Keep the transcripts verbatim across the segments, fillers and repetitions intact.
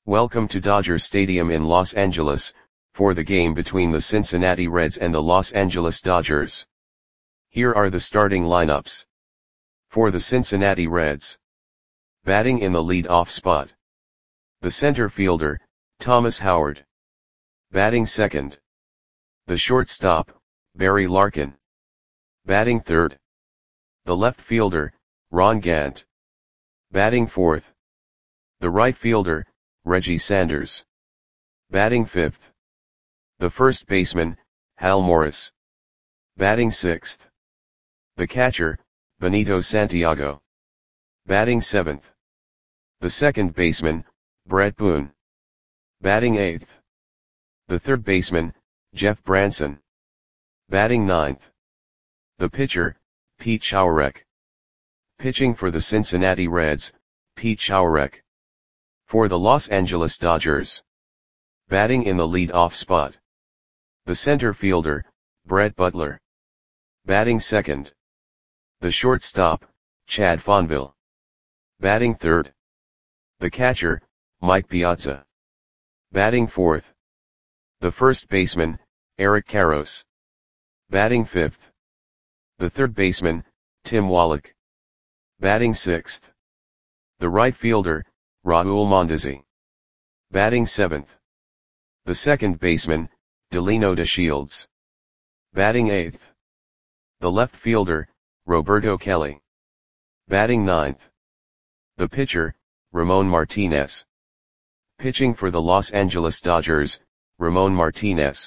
Welcome to Dodger Stadium in Los Angeles, for the game between the Cincinnati Reds and the Los Angeles Dodgers. Here are the starting lineups. For the Cincinnati Reds. Batting in the lead-off spot. The center fielder, Thomas Howard. Batting second. The shortstop, Barry Larkin. Batting third. The left fielder, Ron Gant. Batting fourth. The right fielder, Reggie Sanders. Batting fifth. The first baseman, Hal Morris. Batting sixth. The catcher, Benito Santiago. Batting seventh. The second baseman, Bret Boone. Batting eighth. The third baseman, Jeff Branson. Batting ninth. The pitcher, Pete Schourek. Pitching for the Cincinnati Reds, Pete Schourek. For the Los Angeles Dodgers. Batting in the lead-off spot. The center fielder, Brett Butler. Batting second. The shortstop, Chad Fonville. Batting third. The catcher, Mike Piazza. Batting fourth. The first baseman, Eric Karros. Batting fifth. The third baseman, Tim Wallach. Batting sixth. The right fielder, Raul Mondesi. Batting seventh. The second baseman, Delino DeShields. Batting eighth. The left fielder, Roberto Kelly. Batting ninth. The pitcher, Ramon Martinez. Pitching for the Los Angeles Dodgers, Ramon Martinez.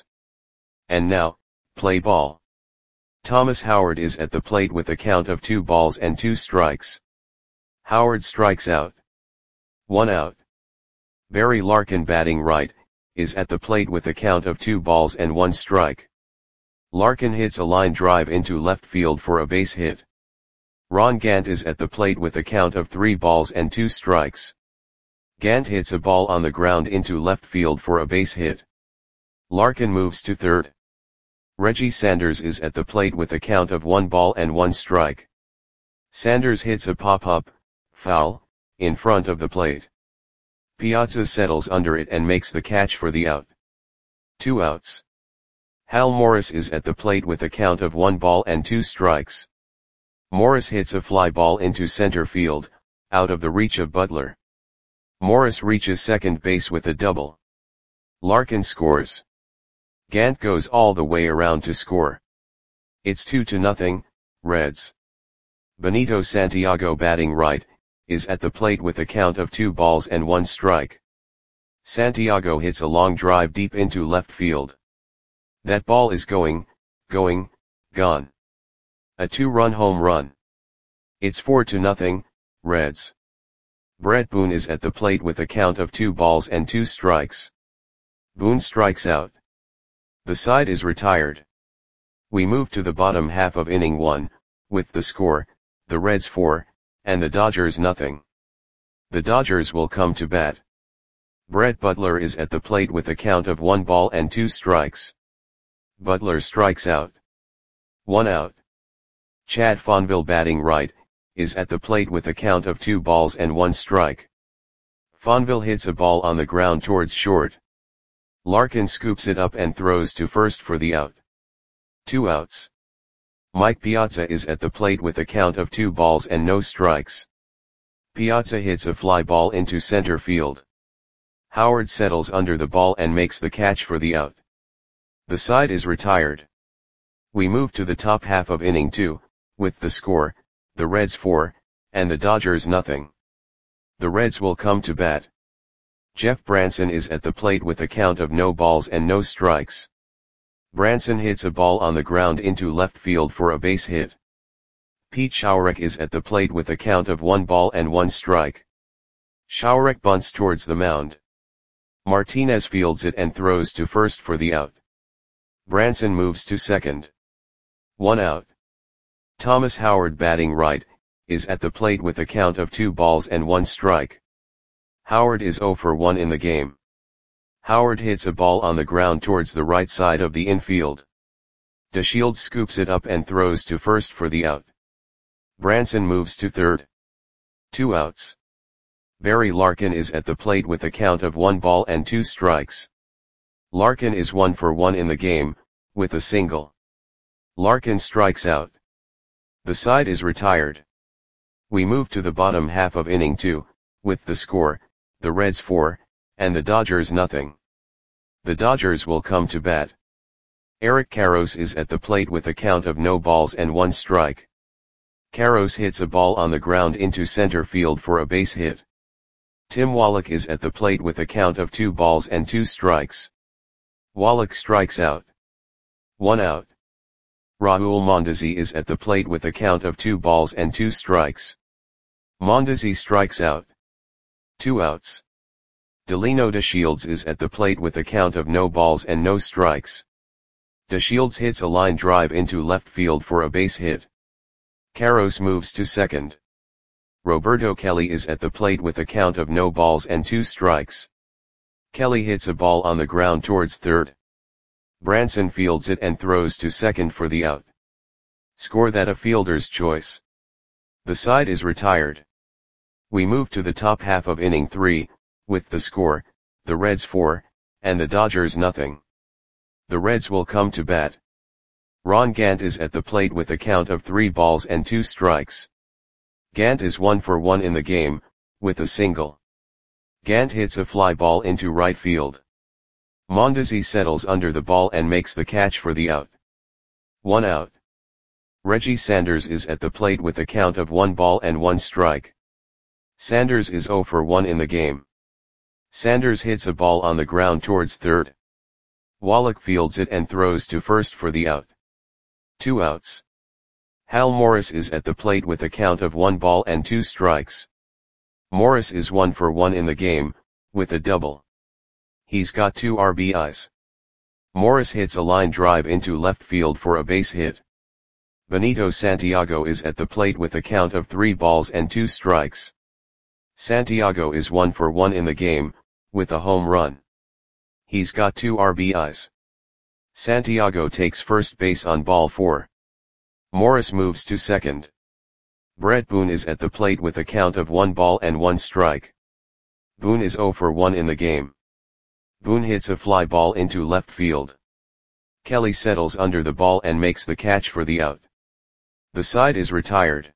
And now, play ball. Thomas Howard is at the plate with a count of two balls and two strikes. Howard strikes out. One out. Barry Larkin, batting right, is at the plate with a count of two balls and one strike. Larkin hits a line drive into left field for a base hit. Ron Gant is at the plate with a count of three balls and two strikes. Gant hits a ball on the ground into left field for a base hit. Larkin moves to third. Reggie Sanders is at the plate with a count of one ball and one strike. Sanders hits a pop-up, foul, in front of the plate. Piazza settles under it and makes the catch for the out. Two outs. Hal Morris is at the plate with a count of one ball and two strikes. Morris hits a fly ball into center field, out of the reach of Butler. Morris reaches second base with a double. Larkin scores. Gant goes all the way around to score. It's two to nothing, Reds. Benito Santiago, batting right, is at the plate with a count of two balls and one strike. Santiago hits a long drive deep into left field. That ball is going, going, gone. A two-run home run. It's four to nothing, Reds. Bret Boone is at the plate with a count of two balls and two strikes. Boone strikes out. The side is retired. We move to the bottom half of inning one, with the score, the Reds four, and the Dodgers nothing. The Dodgers will come to bat. Brett Butler is at the plate with a count of one ball and two strikes. Butler strikes out. One out. Chad Fonville, batting right, is at the plate with a count of two balls and one strike. Fonville hits a ball on the ground towards short. Larkin scoops it up and throws to first for the out. Two outs. Mike Piazza is at the plate with a count of two balls and no strikes. Piazza hits a fly ball into center field. Howard settles under the ball and makes the catch for the out. The side is retired. We move to the top half of inning two, with the score, the Reds four, and the Dodgers nothing. The Reds will come to bat. Jeff Branson is at the plate with a count of no balls and no strikes. Branson hits a ball on the ground into left field for a base hit. Pete Schourek is at the plate with a count of one ball and one strike. Schourek bunts towards the mound. Martinez fields it and throws to first for the out. Branson moves to second. One out. Thomas Howard, batting right, is at the plate with a count of two balls and one strike. Howard is zero for one in the game. Howard hits a ball on the ground towards the right side of the infield. DeShields scoops it up and throws to first for the out. Branson moves to third. Two outs. Barry Larkin is at the plate with a count of one ball and two strikes. Larkin is one for one in the game, with a single. Larkin strikes out. The side is retired. We move to the bottom half of inning two, with the score, the Reds four, and the Dodgers nothing. The Dodgers will come to bat. Eric Karros is at the plate with a count of no balls and one strike. Karros hits a ball on the ground into center field for a base hit. Tim Wallach is at the plate with a count of two balls and two strikes. Wallach strikes out. One out. Raul Mondesi is at the plate with a count of two balls and two strikes. Mondesi strikes out. Two outs. Delino DeShields is at the plate with a count of no balls and no strikes. DeShields hits a line drive into left field for a base hit. Karros moves to second. Roberto Kelly is at the plate with a count of no balls and two strikes. Kelly hits a ball on the ground towards third. Branson fields it and throws to second for the out. Score that a fielder's choice. The side is retired. We move to the top half of inning three, with the score, the Reds four, and the Dodgers nothing. The Reds will come to bat. Ron Gant is at the plate with a count of three balls and two strikes. Gant is one for one in the game, with a single. Gant hits a fly ball into right field. Mondesi settles under the ball and makes the catch for the out. One out. Reggie Sanders is at the plate with a count of one ball and one strike. Sanders is zero for one in the game. Sanders hits a ball on the ground towards third. Wallach fields it and throws to first for the out. Two outs. Hal Morris is at the plate with a count of one ball and two strikes. Morris is one for one in the game, with a double. He's got two R B Is. Morris hits a line drive into left field for a base hit. Benito Santiago is at the plate with a count of three balls and two strikes. Santiago is one for one in the game, with a home run. He's got two R B Is. Santiago takes first base on ball four. Morris moves to second. Brett Boone is at the plate with a count of one ball and one strike. Boone is zero for one in the game. Boone hits a fly ball into left field. Kelly settles under the ball and makes the catch for the out. The side is retired.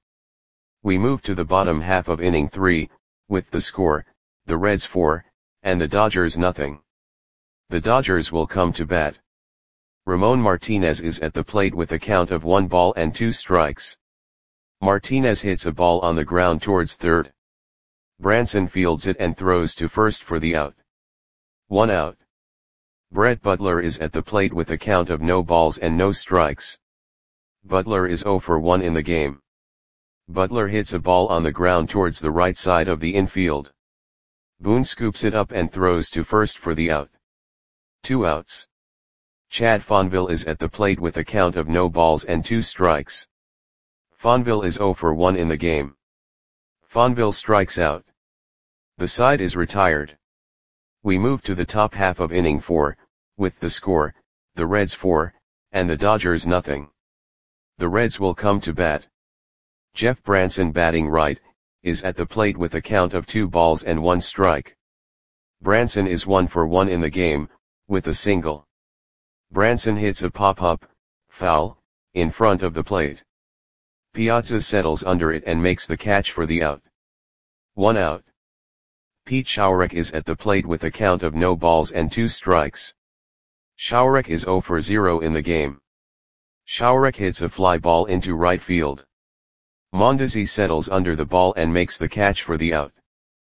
We move to the bottom half of inning three, with the score, the Reds four, and the Dodgers nothing. The Dodgers will come to bat. Ramon Martinez is at the plate with a count of one ball and two strikes. Martinez hits a ball on the ground towards third. Branson fields it and throws to first for the out. One out. Brett Butler is at the plate with a count of no balls and no strikes. Butler is zero for one in the game. Butler hits a ball on the ground towards the right side of the infield. Boone scoops it up and throws to first for the out. Two outs. Chad Fonville is at the plate with a count of no balls and two strikes. Fonville is zero for one in the game. Fonville strikes out. The side is retired. We move to the top half of inning four, with the score, the Reds four, and the Dodgers nothing. The Reds will come to bat. Jeff Branson, batting right, is at the plate with a count of two balls and one strike. Branson is one for one in the game, with a single. Branson hits a pop-up, foul, in front of the plate. Piazza settles under it and makes the catch for the out. One out. Pete Schourek is at the plate with a count of no balls and two strikes. Schourek is zero for zero in the game. Schourek hits a fly ball into right field. Mondesi settles under the ball and makes the catch for the out.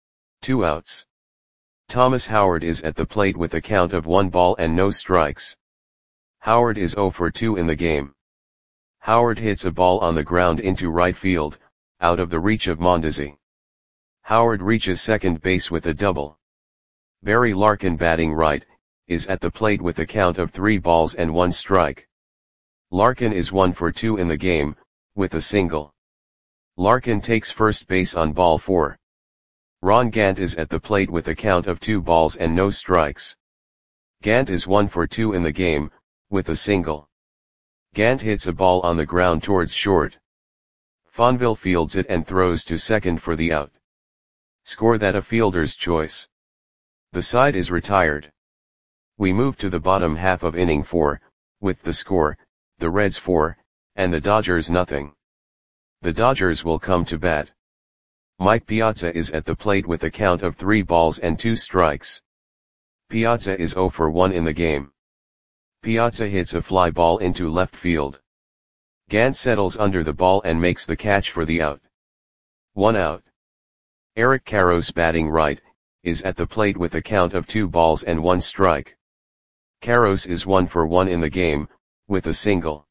Two outs. Thomas Howard is at the plate with a count of one ball and no strikes. Howard is zero for two in the game. Howard hits a ball on the ground into right field, out of the reach of Mondesi. Howard reaches second base with a double. Barry Larkin, batting right, is at the plate with a count of three balls and one strike. Larkin is one for two in the game, with a single. Larkin takes first base on ball four. Ron Gant is at the plate with a count of two balls and no strikes. Gant is one for two in the game, with a single. Gant hits a ball on the ground towards short. Fonville fields it and throws to second for the out. Score that a fielder's choice. The side is retired. We move to the bottom half of inning four, with the score, the Reds four, and the Dodgers nothing. The Dodgers will come to bat. Mike Piazza is at the plate with a count of three balls and two strikes. Piazza is oh for one in the game. Piazza hits a fly ball into left field. Gant settles under the ball and makes the catch for the out. One out. Eric Karros, batting right, is at the plate with a count of two balls and one strike. Karros is one for one in the game, with a single.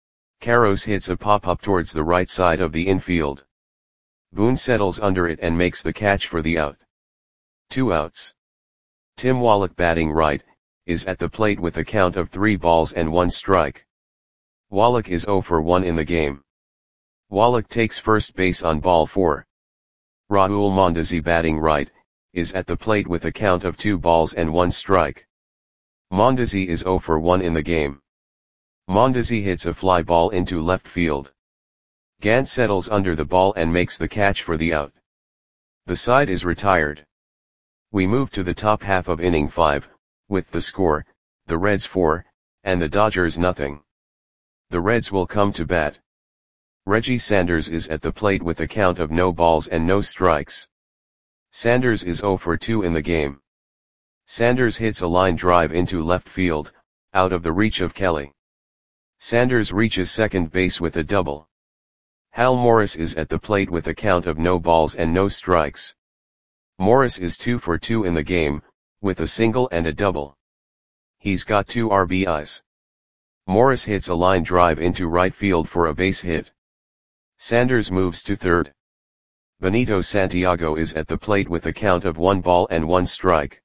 Karros hits a pop-up towards the right side of the infield. Boone settles under it and makes the catch for the out. Two outs. Tim Wallach, batting right, is at the plate with a count of three balls and one strike. Wallach is oh for one in the game. Wallach takes first base on ball four. Raul Mondesi, batting right, is at the plate with a count of two balls and one strike. Mondesi is oh for one in the game. Mondesi hits a fly ball into left field. Gant settles under the ball and makes the catch for the out. The side is retired. We move to the top half of inning five, with the score, the Reds four, and the Dodgers nothing. The Reds will come to bat. Reggie Sanders is at the plate with a count of no balls and no strikes. Sanders is oh for two in the game. Sanders hits a line drive into left field, out of the reach of Kelly. Sanders reaches second base with a double. Hal Morris is at the plate with a count of no balls and no strikes. Morris is two for two in the game, with a single and a double. He's got two R B Is. Morris hits a line drive into right field for a base hit. Sanders moves to third. Benito Santiago is at the plate with a count of one ball and one strike.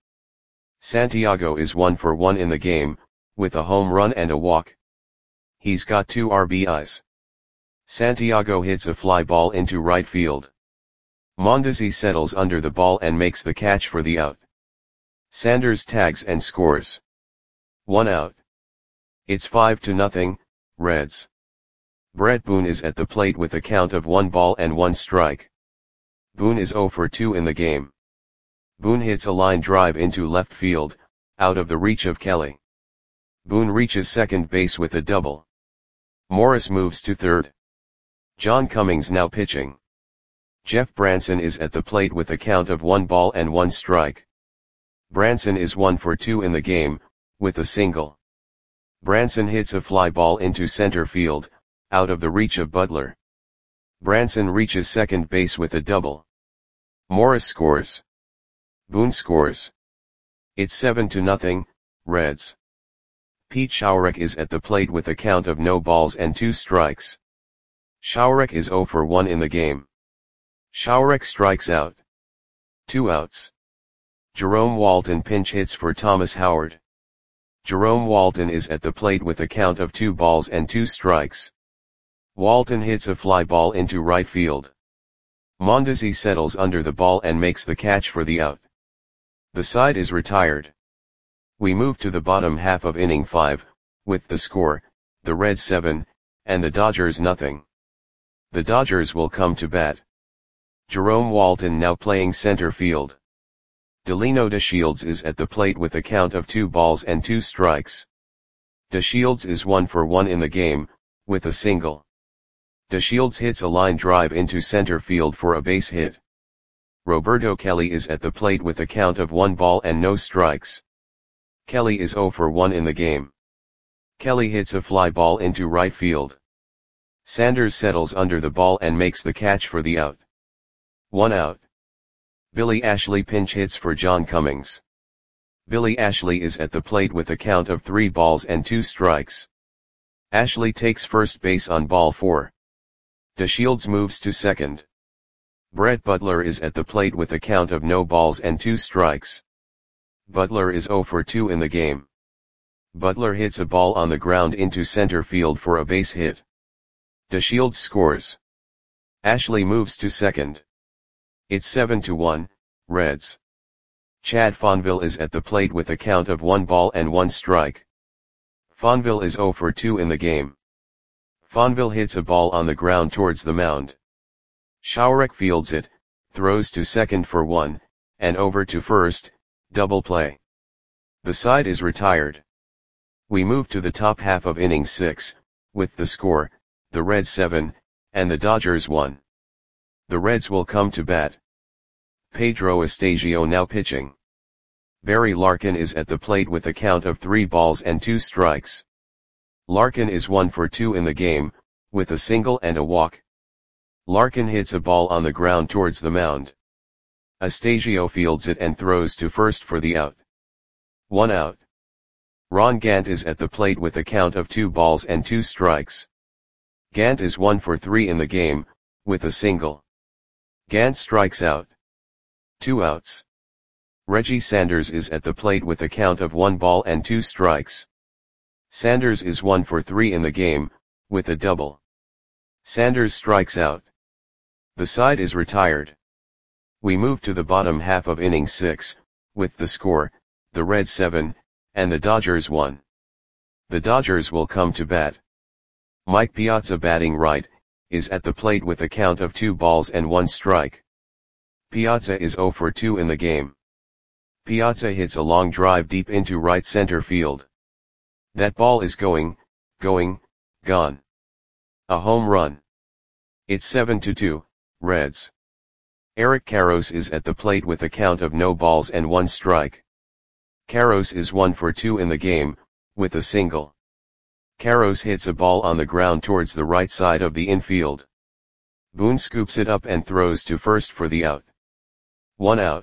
Santiago is one for one in the game, with a home run and a walk. He's got two R B Is. Santiago hits a fly ball into right field. Mondesi settles under the ball and makes the catch for the out. Sanders tags and scores. One out. It's five to nothing, Reds. Brett Boone is at the plate with a count of one ball and one strike. Boone is oh for two in the game. Boone hits a line drive into left field, out of the reach of Kelly. Boone reaches second base with a double. Morris moves to third. John Cummings now pitching. Jeff Branson is at the plate with a count of one ball and one strike. Branson is one for two in the game, with a single. Branson hits a fly ball into center field, out of the reach of Butler. Branson reaches second base with a double. Morris scores. Boone scores. It's seven to nothing, Reds. Pete Schourek is at the plate with a count of no balls and two strikes. Schourek is oh for one in the game. Schourek strikes out. Two outs. Jerome Walton pinch hits for Thomas Howard. Jerome Walton is at the plate with a count of two balls and two strikes. Walton hits a fly ball into right field. Mondesi settles under the ball and makes the catch for the out. The side is retired. We move to the bottom half of inning five, with the score, the Reds seven, and the Dodgers nothing. The Dodgers will come to bat. Jerome Walton now playing center field. Delino DeShields is at the plate with a count of two balls and two strikes. DeShields is one for one in the game, with a single. DeShields hits a line drive into center field for a base hit. Roberto Kelly is at the plate with a count of one ball and no strikes. Kelly is oh for one in the game. Kelly hits a fly ball into right field. Sanders settles under the ball and makes the catch for the out. One out. Billy Ashley pinch hits for John Cummings. Billy Ashley is at the plate with a count of three balls and two strikes. Ashley takes first base on ball four. DeShields moves to second. Brett Butler is at the plate with a count of no balls and two strikes. Butler is oh for two in the game. Butler hits a ball on the ground into center field for a base hit. DeShields scores. Ashley moves to second. It's seven to one, Reds. Chad Fonville is at the plate with a count of one ball and one strike. Fonville is oh for two in the game. Fonville hits a ball on the ground towards the mound. Schourek fields it, throws to second for one, and over to first, double play. The side is retired. We move to the top half of inning six, with the score, the Reds seven, and the Dodgers one. The Reds will come to bat. Pedro Estasio now pitching. Barry Larkin is at the plate with a count of three balls and two strikes. Larkin is one for two in the game, with a single and a walk. Larkin hits a ball on the ground towards the mound. Estasio fields it and throws to first for the out. One out. Ron Gant is at the plate with a count of two balls and two strikes. Gant is one for three in the game, with a single. Gant strikes out. Two outs. Reggie Sanders is at the plate with a count of one ball and two strikes. Sanders is one for three in the game, with a double. Sanders strikes out. The side is retired. We move to the bottom half of inning six, with the score, the Reds seven, and the Dodgers one. The Dodgers will come to bat. Mike Piazza, batting right, is at the plate with a count of two balls and one strike. Piazza is zero for two in the game. Piazza hits a long drive deep into right center field. That ball is going, going, gone. A home run. It's seven to two, Reds. Eric Karros is at the plate with a count of no balls and one strike. Karros is one for two in the game, with a single. Karros hits a ball on the ground towards the right side of the infield. Boone scoops it up and throws to first for the out. One out.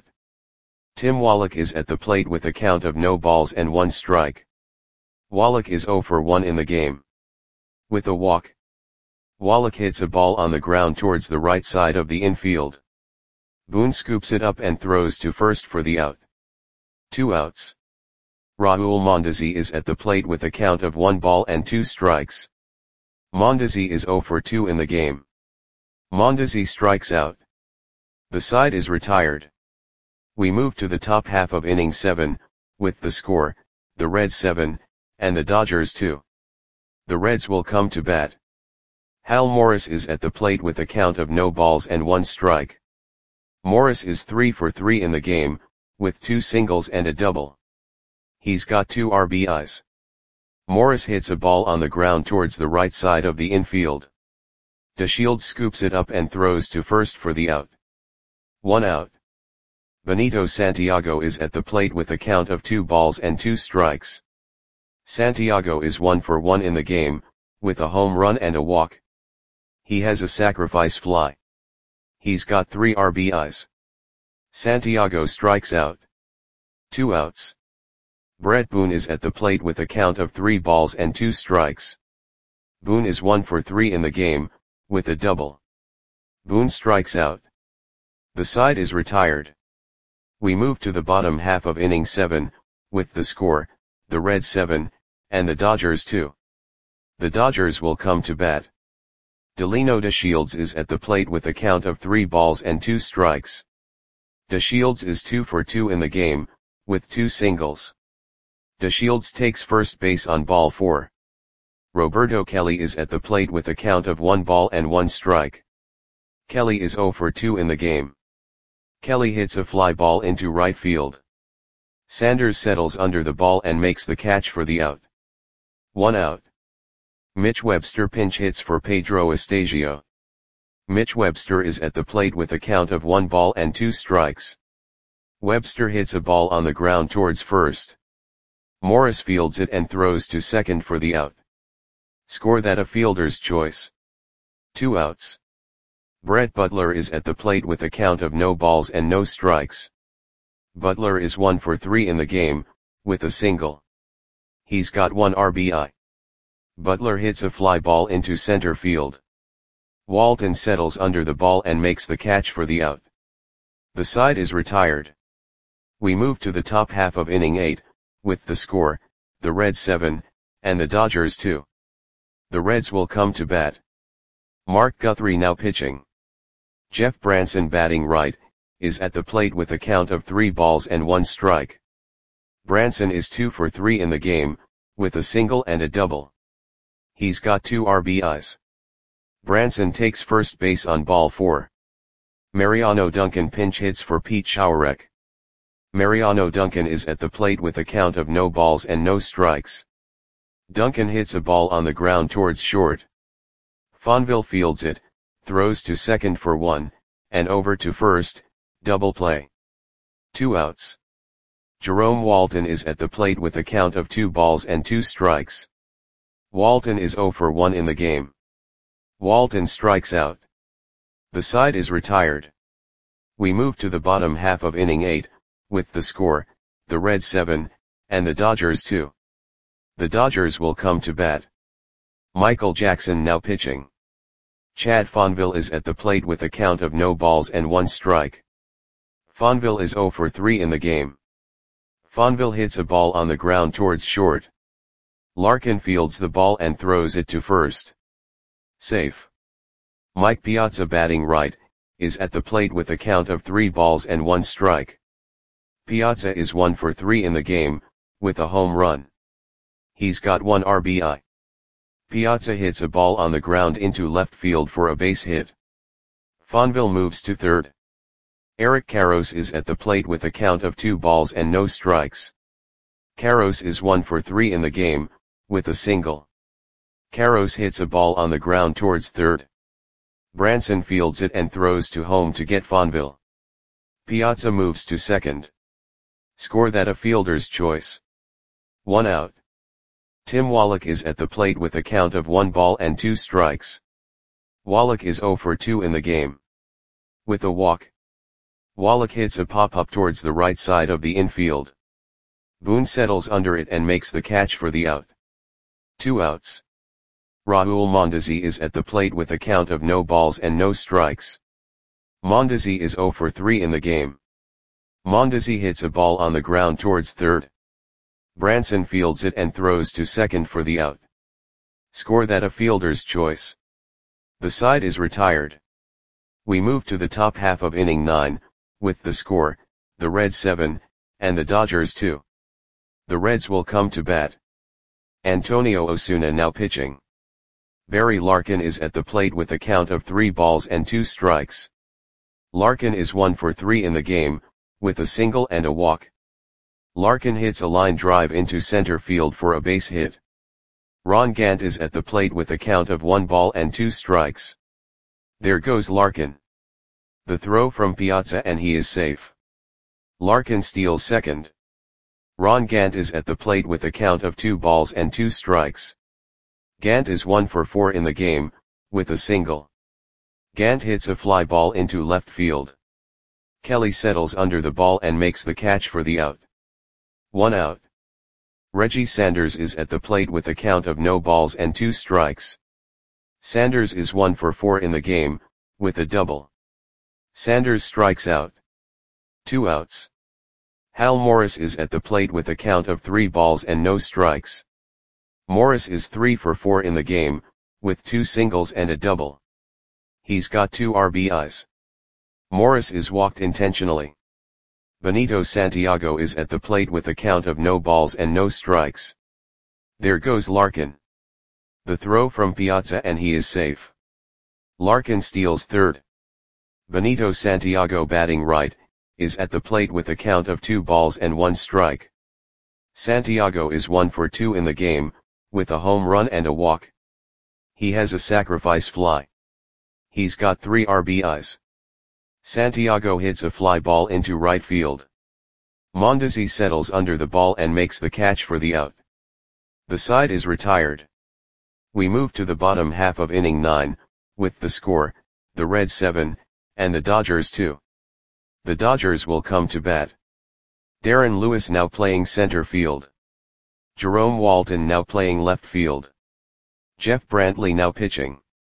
Tim Wallach is at the plate with a count of no balls and one strike. Wallach is zero for one in the game. With a walk. Wallach hits a ball on the ground towards the right side of the infield. Boone scoops it up and throws to first for the out. Two outs. Raul Mondesi is at the plate with a count of one ball and two strikes. Mondesi is zero for two in the game. Mondesi strikes out. The side is retired. We move to the top half of inning seven, with the score, the Reds seven, and the Dodgers two. The Reds will come to bat. Hal Morris is at the plate with a count of no balls and one strike. Morris is three for three in the game, with two singles and a double. He's got two R B Is. Morris hits a ball on the ground towards the right side of the infield. DeShields scoops it up and throws to first for the out. One out. Benito Santiago is at the plate with a count of two balls and two strikes. Santiago is one for one in the game, with a home run and a walk. He has a sacrifice fly. He's got three R B Is. Santiago strikes out. Two outs. Brett Boone is at the plate with a count of three balls and two strikes. Boone is one for three in the game, with a double. Boone strikes out. The side is retired. We move to the bottom half of inning seven, with the score, the Reds seven, and the Dodgers two. The Dodgers will come to bat. Delino DeShields is at the plate with a count of three balls and two strikes. DeShields is two for two in the game, with two singles. DeShields takes first base on ball four. Roberto Kelly is at the plate with a count of one ball and one strike. Kelly is zero for two in the game. Kelly hits a fly ball into right field. Sanders settles under the ball and makes the catch for the out. One out. Mitch Webster pinch hits for Pedro Estasio. Mitch Webster is at the plate with a count of one ball and two strikes. Webster hits a ball on the ground towards first. Morris fields it and throws to second for the out. Score that a fielder's choice. Two outs. Brett Butler is at the plate with a count of no balls and no strikes. Butler is one for three in the game, with a single. He's got one R B I. Butler hits a fly ball into center field. Walton settles under the ball and makes the catch for the out. The side is retired. We move to the top half of inning eight, with the score, the Reds seven, and the Dodgers two. The Reds will come to bat. Mark Guthrie now pitching. Jeff Branson, batting right, is at the plate with a count of three balls and one strike. Branson is two for three in the game, with a single and a double. He's got two R B Is. Branson takes first base on ball four. Mariano Duncan pinch hits for Pete Schourek. Mariano Duncan is at the plate with a count of no balls and no strikes. Duncan hits a ball on the ground towards short. Fonville fields it, throws to second for one, and over to first, double play. Two outs. Jerome Walton is at the plate with a count of two balls and two strikes. Walton is oh for one in the game. Walton strikes out. The side is retired. We move to the bottom half of inning eight, with the score, the Reds seven, and the Dodgers two. The Dodgers will come to bat. Michael Jackson now pitching. Chad Fonville is at the plate with a count of no balls and one strike. Fonville is oh for three in the game. Fonville hits a ball on the ground towards short. Larkin fields the ball and throws it to first. Safe. Mike Piazza, batting right, is at the plate with a count of three balls and one strike. Piazza is one for three in the game, with a home run. He's got one R B I. Piazza hits a ball on the ground into left field for a base hit. Fonville moves to third. Eric Karros is at the plate with a count of two balls and no strikes. Karros is one for three in the game, with a single. Karros hits a ball on the ground towards third. Branson fields it and throws to home to get Fonville. Piazza moves to second. Score that a fielder's choice. One out. Tim Wallach is at the plate with a count of one ball and two strikes. Wallach is oh for two in the game. With a walk. Wallach hits a pop-up towards the right side of the infield. Boone settles under it and makes the catch for the out. Two outs. Raul Mondesi is at the plate with a count of no balls and no strikes. Mondesi is oh for three in the game. Mondesi hits a ball on the ground towards third. Branson fields it and throws to second for the out. Score that a fielder's choice. The side is retired. We move to the top half of inning nine, with the score, the Reds seven, and the Dodgers two. The Reds will come to bat. Antonio Osuna now pitching. Barry Larkin is at the plate with a count of three balls and two strikes. Larkin is one for three in the game, with a single and a walk. Larkin hits a line drive into center field for a base hit. Ron Gant is at the plate with a count of one ball and two strikes. There goes Larkin. The throw from Piazza and he is safe. Larkin steals second. Ron Gant is at the plate with a count of two balls and two strikes. Gant is one for four in the game, with a single. Gant hits a fly ball into left field. Kelly settles under the ball and makes the catch for the out. One out. Reggie Sanders is at the plate with a count of no balls and two strikes. Sanders is one for four in the game, with a double. Sanders strikes out. Two outs. Hal Morris is at the plate with a count of three balls and no strikes. Morris is three for four in the game, with two singles and a double. He's got two R B Is. Morris is walked intentionally. Benito Santiago is at the plate with a count of no balls and no strikes. There goes Larkin. The throw from Piazza and he is safe. Larkin steals third. Benito Santiago, batting right, is at the plate with a count of two balls and one strike. Santiago is one for two in the game, with a home run and a walk. He has a sacrifice fly. He's got three R B Is. Santiago hits a fly ball into right field. Mondesi settles under the ball and makes the catch for the out. The side is retired. We move to the bottom half of inning nine, with the score, the Reds seven, and the Dodgers two. The Dodgers will come to bat. Darren Lewis now playing center field. Jerome Walton now playing left field. Jeff Brantley now pitching.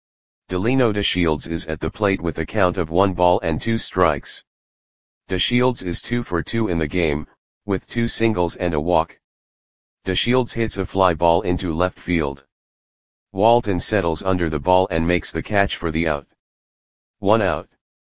Delino DeShields is at the plate with a count of one ball and two strikes. DeShields is two for two in the game, with two singles and a walk. DeShields hits a fly ball into left field. Walton settles under the ball and makes the catch for the out. One out.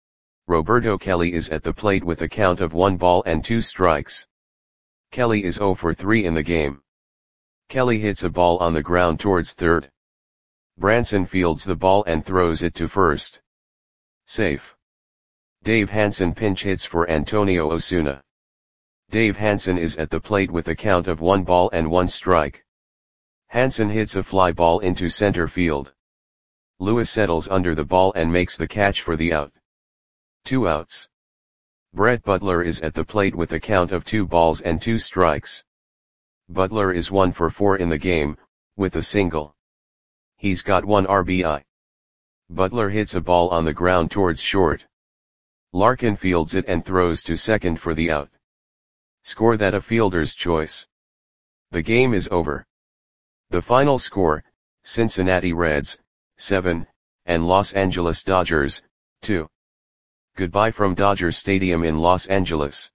Roberto Kelly is at the plate with a count of one ball and two strikes. Kelly is oh for three in the game. Kelly hits a ball on the ground towards third. Branson fields the ball and throws it to first. Safe. Dave Hansen pinch hits for Antonio Osuna. Dave Hansen is at the plate with a count of one ball and one strike. Hansen hits a fly ball into center field. Lewis settles under the ball and makes the catch for the out. Two outs. Brett Butler is at the plate with a count of two balls and two strikes. Butler is one for four in the game, with a single. He's got one R B I. Butler hits a ball on the ground towards short. Larkin fields it and throws to second for the out. Score that a fielder's choice. The game is over. The final score, Cincinnati Reds, seven, and Los Angeles Dodgers, two. Goodbye from Dodger Stadium in Los Angeles.